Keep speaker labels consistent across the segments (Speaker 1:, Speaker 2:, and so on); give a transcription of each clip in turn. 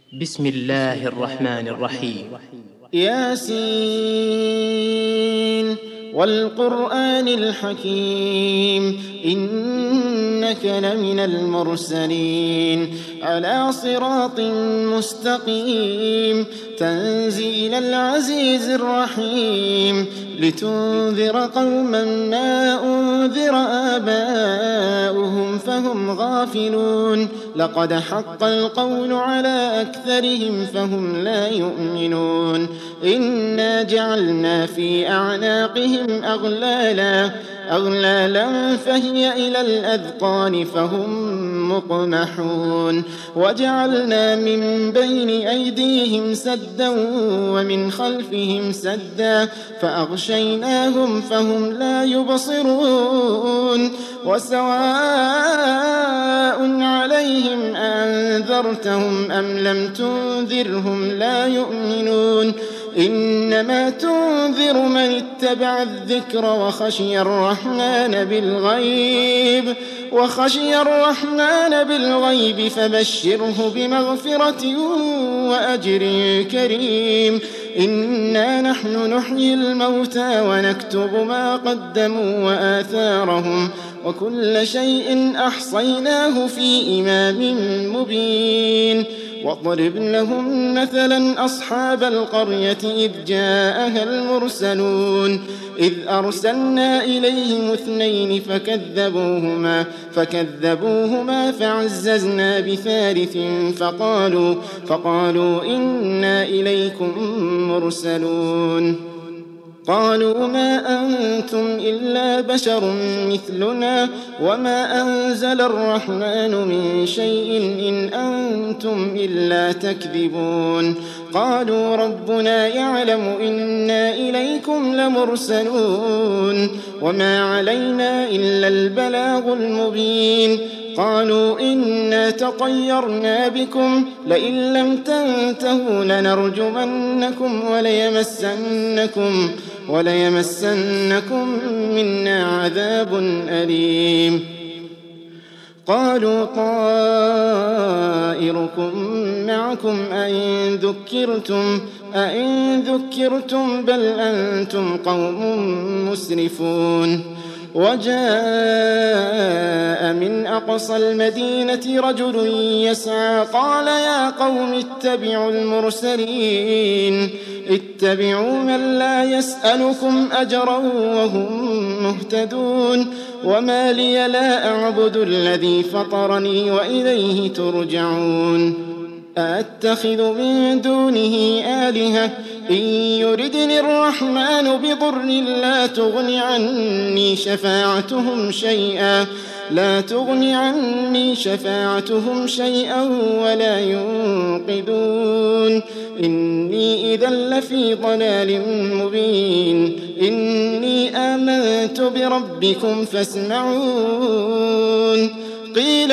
Speaker 1: بسم الله الرحمن الرحيم.
Speaker 2: ياسين والقرآن الحكيم إنك لمن المرسلين على صراط مستقيم تنزيل العزيز الرحيم لتنذر قوما ما أنذر آباؤهم فهم غافلون لقد حق القول على أكثرهم فهم لا يؤمنون إنا جعلنا في أعناقهم أغلالا فهي إلى الأذقان فهم مقمحون وجعلنا من بين أيديهم سدا ومن خلفهم سدا فأغشيناهم فهم لا يبصرون وسواء عليهم أنذرتهم أم لم تنذرهم لا يؤمنون إنما تنذر من اتبع الذكر وخشي الرحمن بالغيب فبشره بمغفرة وأجر كريم إنا نحن نحيي الموتى ونكتب ما قدموا وآثارهم وكل شيء أحصيناه في إمام مبين واضرب لهم مثلا أصحاب القرية إذ جاءها المرسلون إذ أرسلنا إليهم 2 فكذبوهما فعززنا بثالث فقالوا إنا إليكم مرسلون قالوا ما أنتم إلا بشر مثلنا وما أنزل الرحمن من شيء إن أنتم إلا تكذبون قالوا ربنا يعلم إنا إليكم لمرسلون وما علينا إلا البلاغ المبين قالوا إنا تطيرنا بكم لئن لم تنتهوا لنرجمنكم وليمسنكم منا عذاب أليم قالوا طائركم معكم أئن ذكرتم بل أنتم قوم مسرفون وجاء من أقصى المدينة رجل يسعى قال يا قوم اتبعوا المرسلين اتبعوا من لا يسألكم أجرا وهم مهتدون وما لي لا أعبد الذي فطرني وإليه ترجعون أأتخذ من دونه آلهة إن يردني الرحمن بضر لا تغن عني شفاعتهم شيئا ولا ينقذون إني إذا لفي ضلال مبين إني آمنت بربكم فاسمعون قيل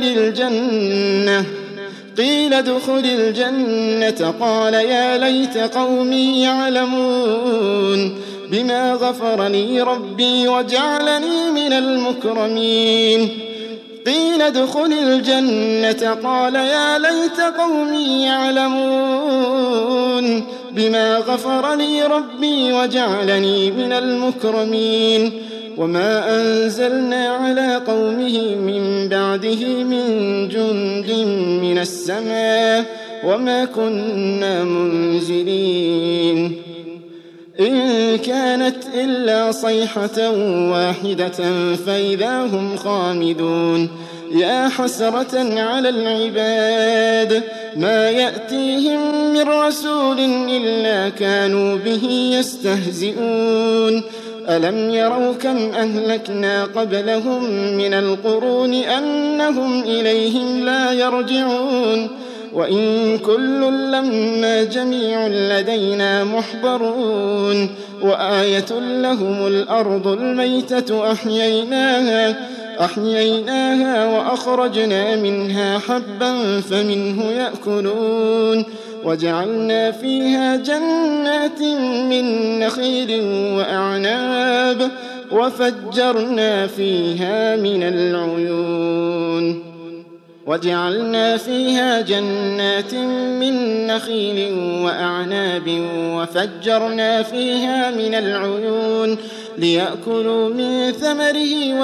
Speaker 2: ادخل الجنة قال يا ليت قومي يعلمون بما غفر لي ربي وجعلني من المكرمين قيل ادخل الجنة قال يا ليت قومي يعلمون بما غفر لي ربي وجعلني من المكرمين وما أنزلنا على قومه من بعده من جند من السماء وما كنا منزلين إن كانت إلا صيحة واحدة فإذا هم خامدون يا حسرة على العباد ما يأتيهم من رسول إلا كانوا به يستهزئون ألم يروا كم أهلكنا قبلهم من القرون أنهم إليهم لا يرجعون وإن كل لما جميع لدينا محضرون وآية لهم الأرض الميتة أحييناها وأخرجنا منها حبا فمنه يأكلون وجعلنا فيها جنات من نخيل وأعناب وفجرنا فيها من العيون وجعلنا فيها جنات من نخيل وأعناب وفجرنا فيها من العيون ليأكلوا من ثمره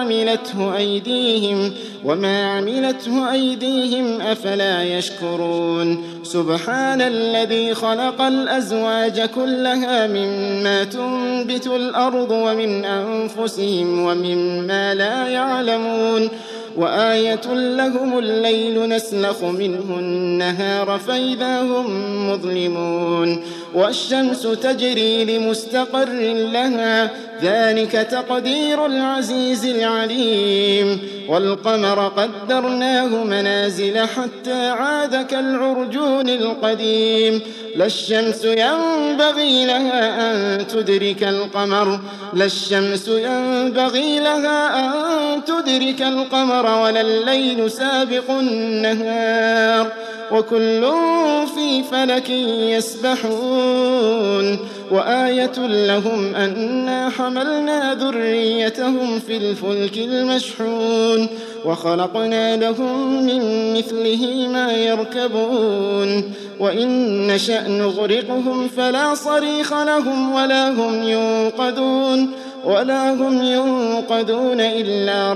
Speaker 2: وما عملته أيديهم أفلا يشكرون سبحان الذي خلق الأزواج كلها مما تنبت الأرض ومن أنفسهم ومما لا يعلمون وآية لهم الليل نسلخ منه النهار فإذا هم مظلمون والشمس تجري لمستقر لها ذلك تقدير العزيز العليم والقمر قدرناه منازل حتى عاد كالعرجون القديم لا الشمس ينبغي لها أن تدرك القمر ولا الليل سابق النهار وكل في فلك يسبحون وآية لهم أنا حملنا ذريتهم في الفلك المشحون وخلقنا لهم من مثله ما يركبون وإن نشأ نغرقهم فلا صريخ لهم ولا هم ينقذون إلا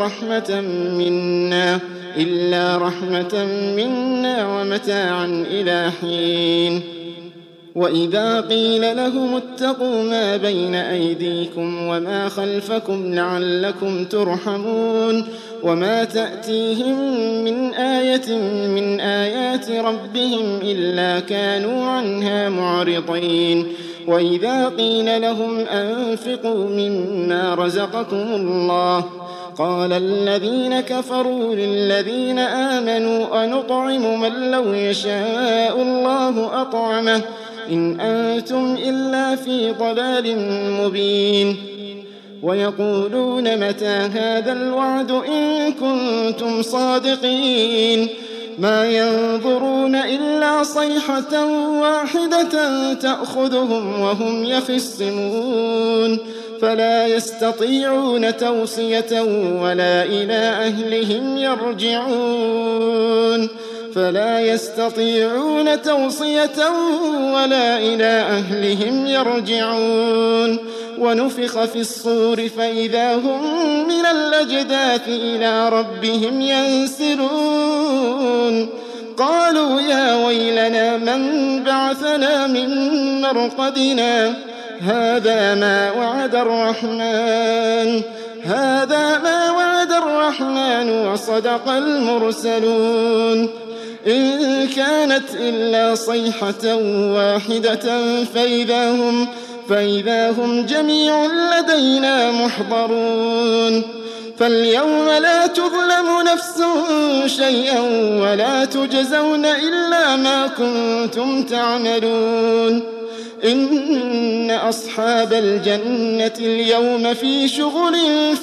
Speaker 2: رحمة منا ومتاعا إلى حين وإذا قيل لهم اتقوا ما بين أيديكم وما خلفكم لعلكم ترحمون وما تأتيهم من آية من آيات ربهم إلا كانوا عنها معرضين وإذا قيل لهم أنفقوا مما رزقكم الله قال الذين كفروا للذين آمنوا أنطعم من لو يشاء الله أطعمه إن أنتم إلا في ضلال مبين ويقولون متى هذا الوعد إن كنتم صادقين ما ينظرون إلا صيحة واحدة تأخذهم وهم يخصمون فلا يستطيعون توصية ولا إلى أهلهم يرجعون ونفخ في الصور فإذا هم من الأجداث إلى ربهم ينسلون قالوا يا ويلنا من بعثنا من مرقدنا هذا ما وعد الرحمن وصدق المرسلون إن كانت إلا صيحة واحدة فإذا هم جميع لدينا محضرون فاليوم لا تظلم نفس شيئا ولا تجزون إلا ما كنتم تعملون إن أصحاب الجنة اليوم في شغل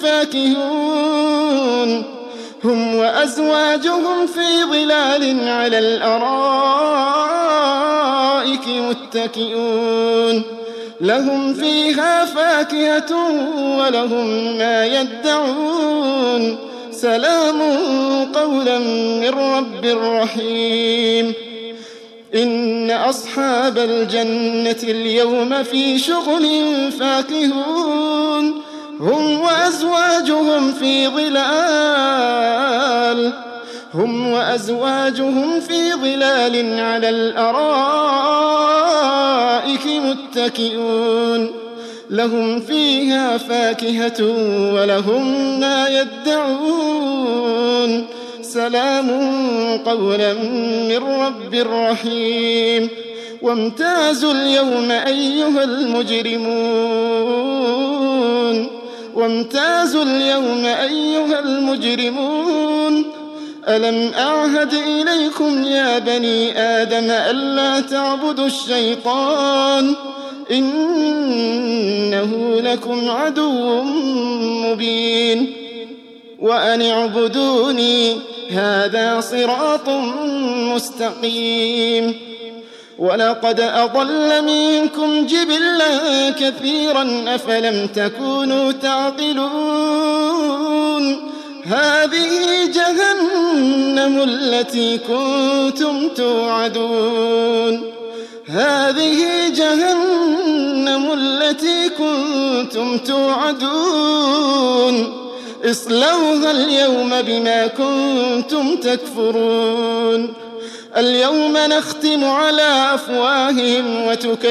Speaker 2: فاكهون هم وأزواجهم في ظلال على الأرائك متكئون لهم فيها فاكهة ولهم ما يدعون سلام قولا من رب رحيم إن أصحاب الجنة اليوم في شغل فاكهون هم وأزواجهم في ظلال على الأرائك متكئون لهم فيها فاكهة ولهم ما يدعون سلام قولا من رب رحيم وامتازوا اليوم أيها المجرمون ألم أعهد إليكم يا بني آدم ألا تعبدوا الشيطان إنه لكم عدو مبين وأن اعبدوني هذا صراط مستقيم ولقد أضل منكم جبلا كثيرا أفلم تكونوا تعقلون هذه جهنم التي كنتم توعدون هذه جهنم التي كنتم توعدون اصلوها اليوم بما كنتم تكفرون اليوم نختم على أفواههم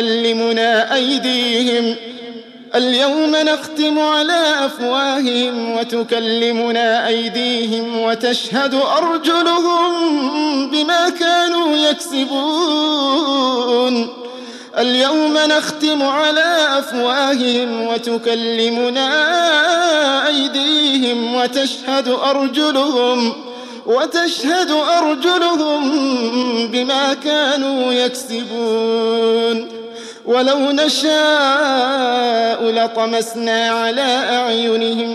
Speaker 2: وتكلمنا أيديهم وتشهد أرجلهم بما كانوا يكسبون اليوم نختم على أفواههم وتكلمنا أيديهم وتشهد أرجلهم بما كانوا يكسبون ولو نشاء لطمسنا على أعينهم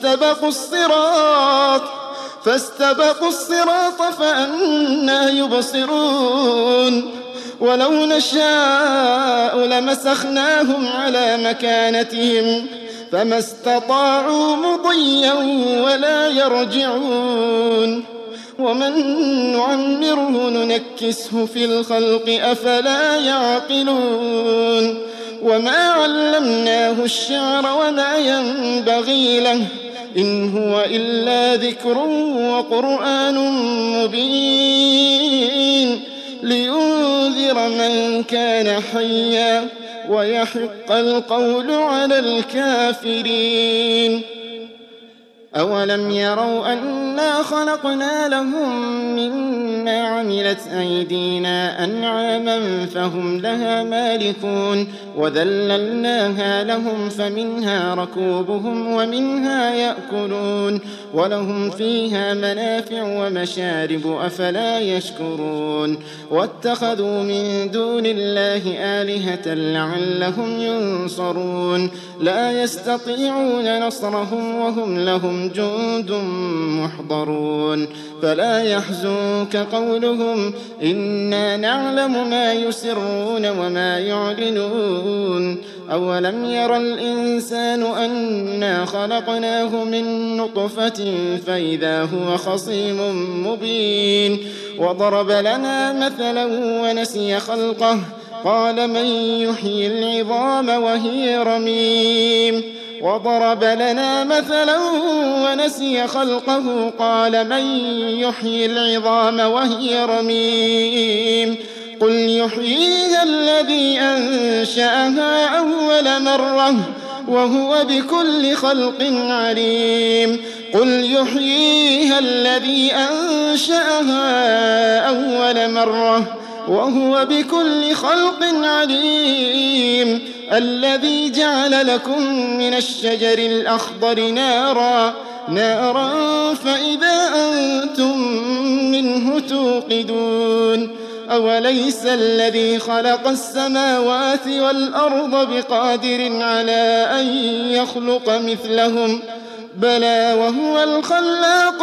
Speaker 2: فاستبقوا الصراط فأنى يبصرون ولو نشاء لمسخناهم على مكانتهم فما استطاعوا مضيا ولا يرجعون ومن نعمره ننكسه في الخلق أفلا يعقلون وما علمناه الشعر وما ينبغي له إن هو إلا ذكر وقرآن مبين لينذر من كان حيا ويحق القول على الكافرين أولم يروا أنا خلقنا لهم مما عملت أيدينا أنعاما فهم لها مالكون وذللناها لهم فمنها ركوبهم ومنها يأكلون ولهم فيها منافع ومشارب أفلا يشكرون واتخذوا من دون الله آلهة لعلهم ينصرون لا يستطيعون نصرهم وهم لهم جند محضرون فلا يحزنك قولهم إنا نعلم ما يسرون وما يعلنون أولم ير الإنسان أنا خلقناه من نطفة فإذا هو خصيم مبين وضرب لنا مثلا ونسي خلقه قال من يحيي العظام وهي رميم وضرب لنا مثلا ونسي خلقه قال من يحيي العظام وهي رميم قل يحييها الذي أنشأها أول مرة وهو بكل خلق عليم قل يحييها الذي أنشأها أول مرة وهو بكل خلق عليم الذي جعل لكم من الشجر الأخضر نارا فإذا أنتم منه توقدون أوليس الذي خلق السماوات والأرض بقادر على أن يخلق مثلهم بلى وهو الخلاق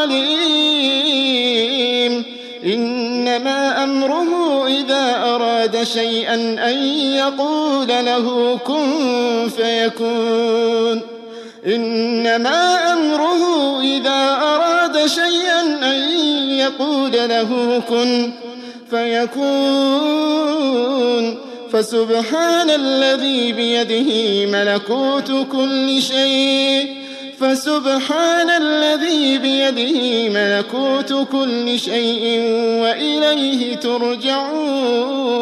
Speaker 2: العليم إنما أمره إذا أراد شيئا أن يقول له كن فيكون إنما أمره إذا أراد شيئا أن يقول له كن فيكون فسبحان الذي بيده ملكوت كل شيء وإليه ترجعون